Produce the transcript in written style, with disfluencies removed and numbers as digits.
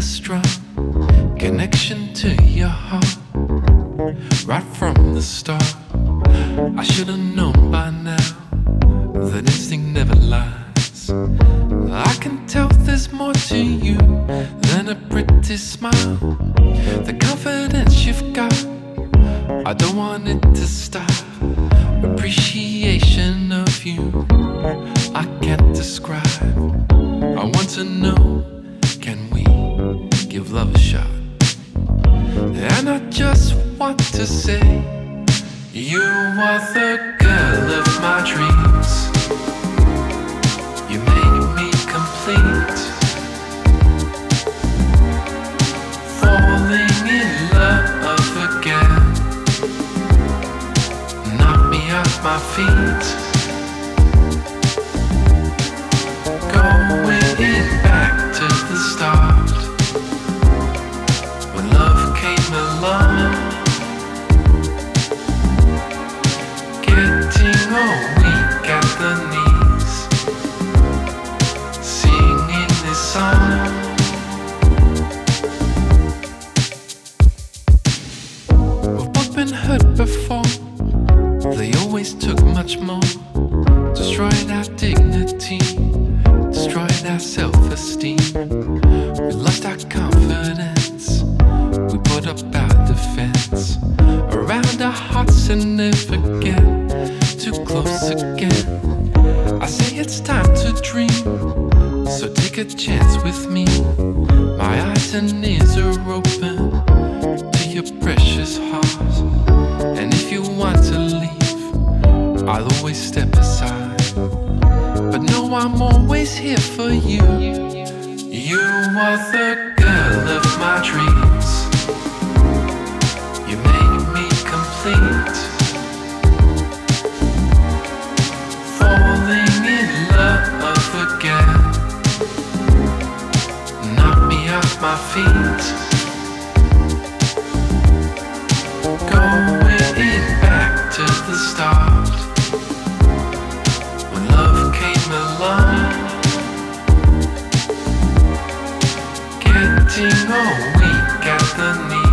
strong connection to your heart right from the start. I should have known by now that instinct never lies. I can tell there's more to you than a pretty smile. The confidence you've got, I don't want it to stop. Appreciation of you, I can't describe. I want to know, can we give love a shot? And I just want to say, you are the girl of my dreams. You make me complete. Falling in love again. Knock me off my feet. Going back to the start, when love came along, getting all weak at the knees, singing this song. We've both been hurt before. They always took much more. Destroyed our dignity, destroyed our self-esteem. We lost our confidence, we put up our defense around our hearts and never get too close again. I say it's time to dream, so take a chance with me. My eyes and ears are open to your precious heart, and if you want to leave, I'll always step aside. But no, I'm always here for you. You are the girl of my dreams. You make me complete. Falling in love again. Knock me off my feet. Going back to the start, when love came along, getting all weak at the knees.